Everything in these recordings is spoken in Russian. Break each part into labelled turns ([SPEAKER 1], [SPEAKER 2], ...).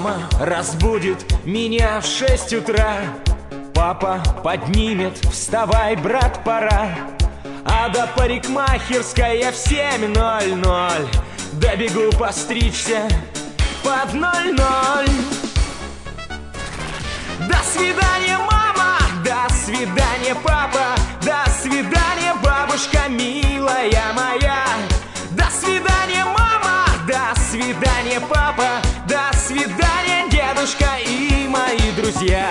[SPEAKER 1] Мама разбудит меня в 6 утра. Папа поднимет: вставай, брат, пора. А до парикмахерской я в 7:00 добегу постричься под 00. До свидания, мама, до свидания, папа, до свидания, бабушка милая моя. До свидания, мама, до свидания, папа, до свидания, дедушка и мои друзья.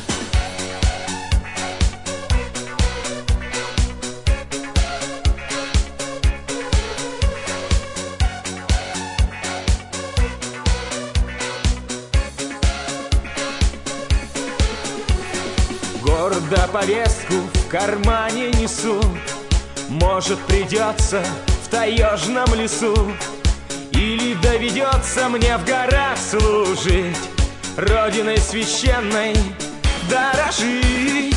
[SPEAKER 1] Гордо повестку в кармане несу. Может, придется в таежном лесу, или доведется мне в горах служить, родиной священной дорожить.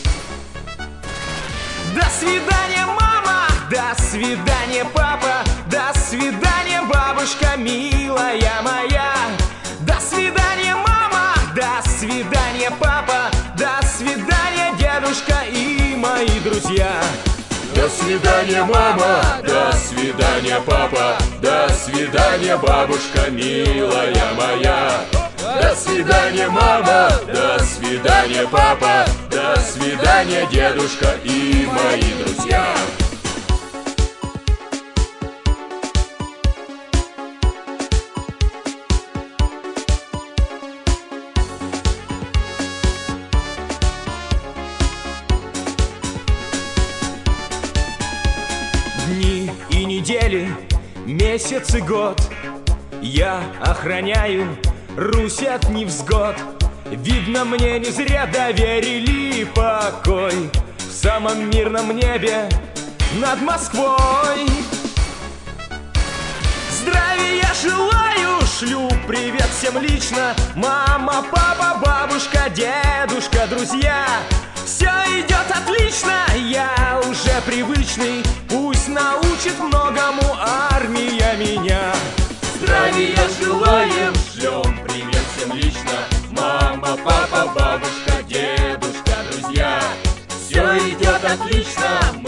[SPEAKER 1] До свидания, мама, до свидания, папа, до свидания, бабушка милая моя. До свидания, мама, до свидания, папа, до свидания, дедушка и мои друзья.
[SPEAKER 2] До свидания, мама, до свидания, папа, до свидания, бабушка милая моя. До свидания, мама, до свидания, папа, до свидания, дедушка и мои друзья.
[SPEAKER 1] Дни и недели, месяц и год я охраняю Русь от невзгод. Видно, мне не зря доверили покой в самом мирном небе над Москвой. Здравия желаю, шлю привет всем лично. Мама, папа, бабушка, дедушка, друзья. Все идет отлично, я уже привычный. Пусть научит многому армия меня.
[SPEAKER 2] Здравия желаем, шлем привет всем лично. Мама, папа, бабушка, дедушка, друзья. Все идет отлично,